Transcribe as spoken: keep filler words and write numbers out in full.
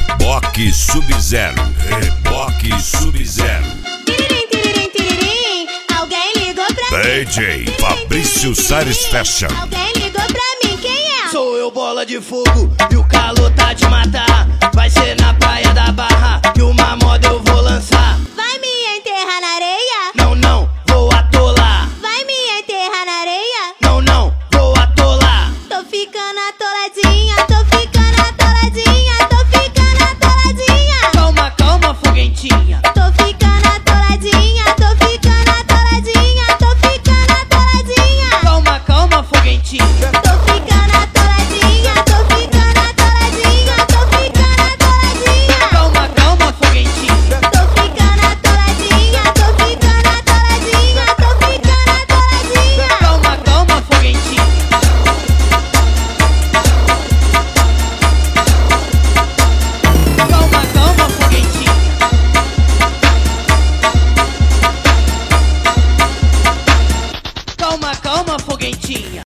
Reboque Sub-Zero, Reboque Sub-Zero. Tiririm, tiririm, tiririm, alguém ligou pra D J mim. Fabrício Salles Fashion. Alguém ligou pra mim, quem é? Sou eu, bola de fogo, e o calor tá de matar. Vai ser na